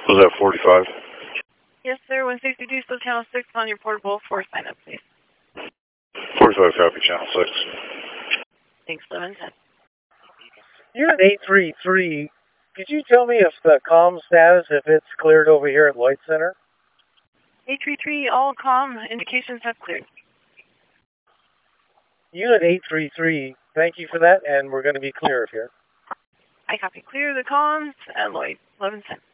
Was that 45? Yes, sir. 162, still channel 6 on your portable for sign up, please. 45 copy, channel 6. Thanks, 1110. Unit 833, could you tell me if the comm status, if it's cleared over here at Lloyd Center? 833, all comm indications have cleared. Unit 833, thank you for that, and we're going to be clear of here. I copy. Clear the comms at Lloyd. 1110.